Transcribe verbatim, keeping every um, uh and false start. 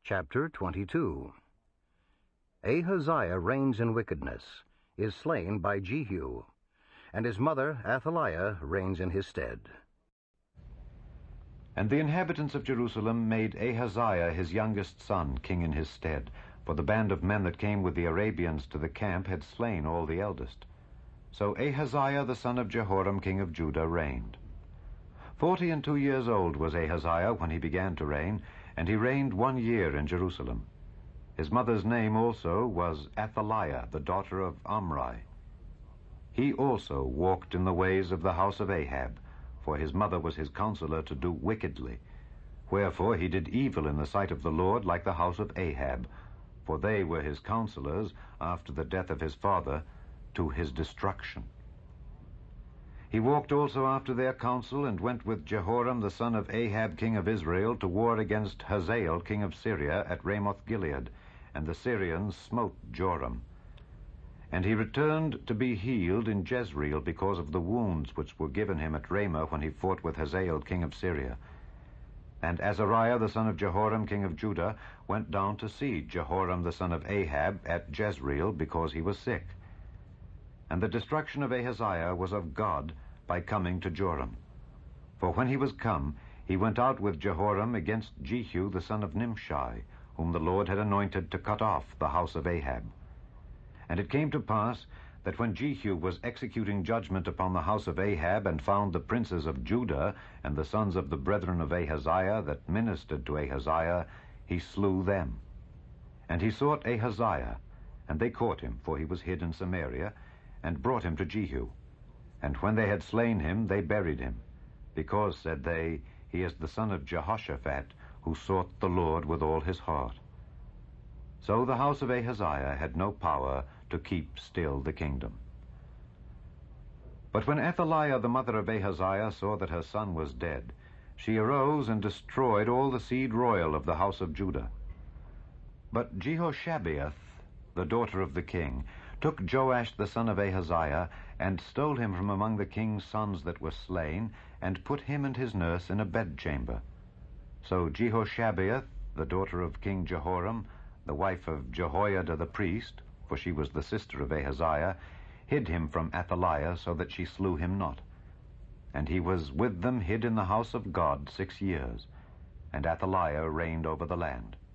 Chapter twenty-two. Ahaziah reigns in wickedness, is slain by Jehu, and his mother Athaliah reigns in his stead. And the inhabitants of Jerusalem made Ahaziah his youngest son king in his stead, for the band of men that came with the Arabians to the camp had slain all the eldest. So Ahaziah the son of Jehoram king of Judah reigned. Forty and two years old was Ahaziah when he began to reign, and he reigned one year in Jerusalem. His mother's name also was Athaliah, the daughter of Omri. He also walked in the ways of the house of Ahab, for his mother was his counselor to do wickedly. Wherefore he did evil in the sight of the Lord like the house of Ahab, for they were his counselors after the death of his father, to his destruction. He walked also after their counsel, and went with Jehoram the son of Ahab king of Israel to war against Hazael king of Syria at Ramoth-Gilead, and the Syrians smote Joram. And he returned to be healed in Jezreel because of the wounds which were given him at Ramah when he fought with Hazael king of Syria. And Azariah the son of Jehoram king of Judah went down to see Jehoram the son of Ahab at Jezreel because he was sick. And the destruction of Ahaziah was of God by coming to Joram. For when he was come, he went out with Jehoram against Jehu the son of Nimshi, whom the Lord had anointed to cut off the house of Ahab. And it came to pass that when Jehu was executing judgment upon the house of Ahab, and found the princes of Judah and the sons of the brethren of Ahaziah that ministered to Ahaziah, he slew them. And he sought Ahaziah, and they caught him, for he was hid in Samaria, and brought him to Jehu. And when they had slain him, they buried him, because, said they, he is the son of Jehoshaphat, who sought the Lord with all his heart. So the house of Ahaziah had no power to keep still the kingdom. But when Athaliah the mother of Ahaziah saw that her son was dead, she arose and destroyed all the seed royal of the house of Judah. But Jehoshabeath, the daughter of the king, took Joash the son of Ahaziah, and stole him from among the king's sons that were slain, and put him and his nurse in a bedchamber. So Jehoshabeath, the daughter of King Jehoram, the wife of Jehoiada the priest, for she was the sister of Ahaziah, hid him from Athaliah, so that she slew him not. And he was with them hid in the house of God six years, and Athaliah reigned over the land.